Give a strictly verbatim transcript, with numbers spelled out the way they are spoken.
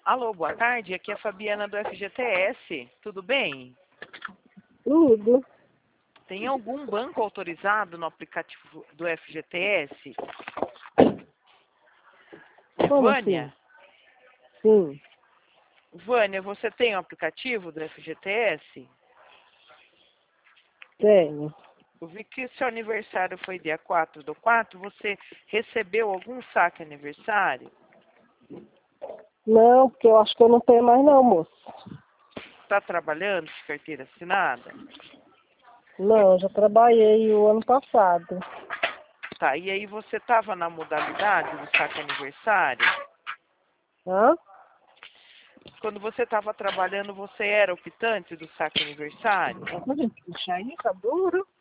Alô, boa tarde. Aqui é a Fabiana do F G T S. Tudo bem? Tudo. Tem algum banco autorizado no aplicativo do F G T S? Como Vânia? assim? Sim, Vânia, você tem o aplicativo do F G T S? tenho. Eu vi que seu aniversário foi dia quatro do quatro. Você recebeu algum saque aniversário? Não, porque eu acho que eu não tenho mais não, moço. Está trabalhando de carteira assinada? Não, eu já trabalhei o ano passado. Tá, e aí você estava na modalidade do saque aniversário? Hã? Quando você estava trabalhando, você era optante do saque aniversário? Puxa aí, tá duro.